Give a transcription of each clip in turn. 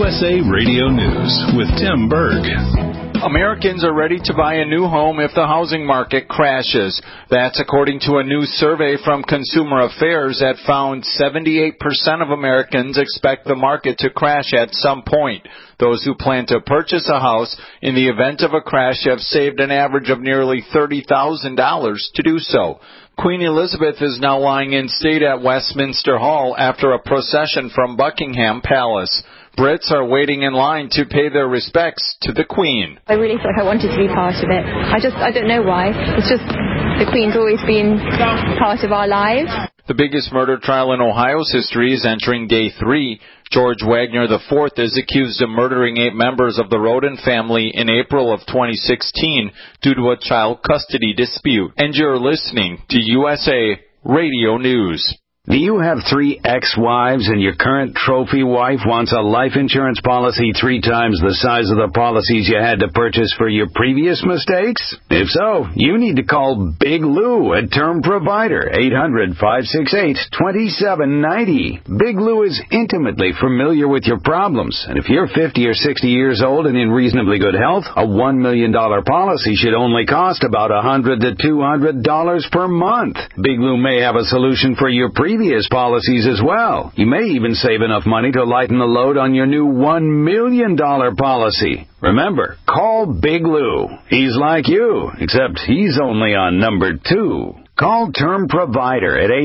USA Radio News with Tim Berg. Americans are ready to buy a new home if the housing market crashes. That's according to a new survey from Consumer Affairs that found 78% of Americans expect the market to crash at some point. Those who plan to purchase a house in the event of a crash have saved an average of nearly $30,000 to do so. Queen Elizabeth is now lying in state at Westminster Hall after a procession from Buckingham Palace. Brits are waiting in line to pay their respects to the Queen. I really feel like I wanted to be part of it. I don't know why. It's just the Queen's always been part of our lives. The biggest murder trial in Ohio's history is entering day 3. George Wagner IV is accused of murdering 8 members of the Roden family in April of 2016 due to a child custody dispute. And you're listening to USA Radio News. Do you have 3 ex-wives and your current trophy wife wants a life insurance policy 3 times the size of the policies you had to purchase for your previous mistakes? If so, you need to call Big Lou at Term Provider, 800-568-2790. Big Lou is intimately familiar with your problems, and if you're 50 or 60 years old and in reasonably good health, a $1 million policy should only cost about $100 to $200 per month. Big Lou may have a solution for your previous policies as well. You may even save enough money to lighten the load on your new $1 million policy. Remember, call Big Lou. He's like you, except he's only on number 2. Call Term Provider at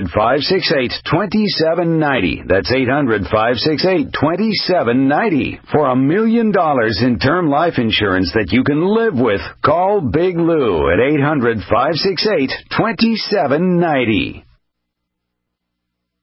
800-568-2790. That's 800-568-2790. For $1 million in term life insurance that you can live with, call Big Lou at 800-568-2790.